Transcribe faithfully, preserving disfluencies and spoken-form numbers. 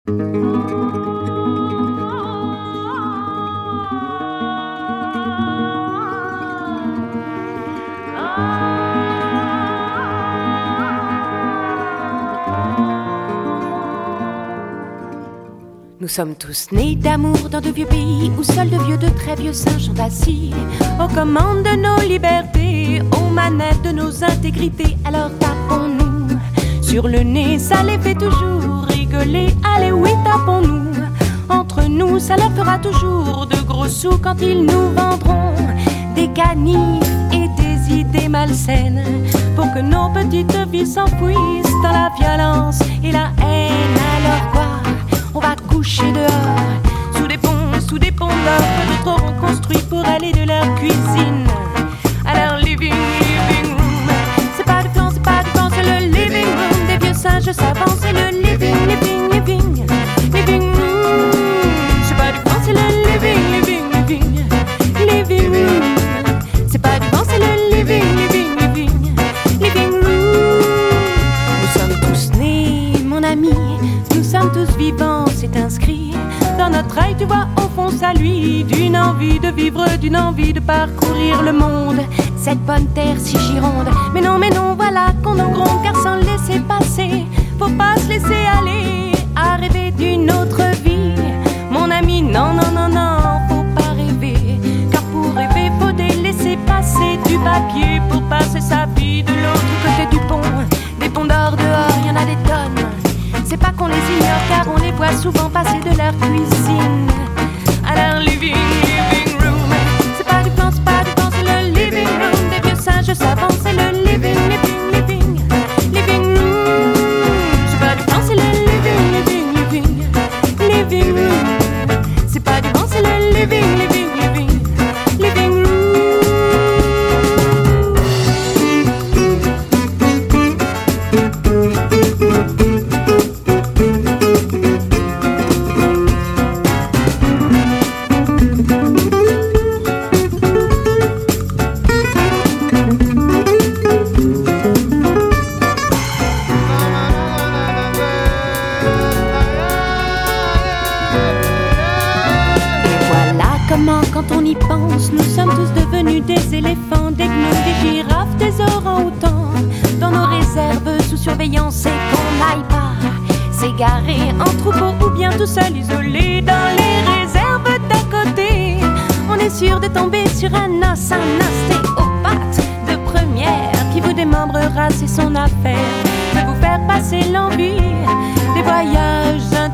Nous sommes tous nés d'amour dans de vieux pays où seuls de vieux, de très vieux singes sont assis aux commandes de nos libertés, aux manettes de nos intégrités. Alors tapons-nous sur le nez, ça les fait toujours rigoler. Allez oui, tapons-nous entre nous, ça leur fera toujours de gros sous quand ils nous vendront des canifs et des idées malsaines pour que nos petites vies s'enfouissent dans la violence et la haine. Alors quoi? On va coucher dehors, sous des ponts, sous des ponts d'or que d'autres auront construits pour aller de leur cuisine à leur living, living room. C'est pas du plan, c'est pas du plan, c'est le living room des vieux singes savants. C'est le living, living, living, living room. C'est pas du plan, c'est le living, living, living, living room. C'est pas du plan, c'est le living, living, living, living room. Nous sommes tous nés, mon ami, nous sommes tous vivants. C'est inscrit dans notre œil, tu vois, au fond ça lui d'une envie de vivre, d'une envie de parcourir le monde, cette bonne terre si gironde. Mais non, mais non, voilà qu'on en gronde, car sans laisser passer, faut pas se laisser aller à rêver d'une autre vie. Mon ami, non, non, non, non, faut pas rêver, car pour rêver, faut délaisser passer du papier pour passer sa vie de l'autre côté du pont. Des ponts d'or dehors, y en a des tonnes. C'est pas qu'on les ignore car on les voit souvent passer de leur cuisine à leur living, living room. C'est pas du plan, c'est pas du plan, c'est le living room des vieux singes savants. C'est le living, living, living, living room. C'est pas du plan, c'est le living, living, living, living room. C'est pas du plan, c'est le living, living, living, living room. Quand on y pense, nous sommes tous devenus des éléphants, des gnous, des girafes, des orang-outans. Dans nos réserves sous surveillance et qu'on n'aille pas s'égarer en troupeau ou bien tout seul isolé dans les réserves d'à côté. On est sûr de tomber sur un os, un ostéopathe de première qui vous démembrera, c'est son affaire de vous faire passer l'envie des voyages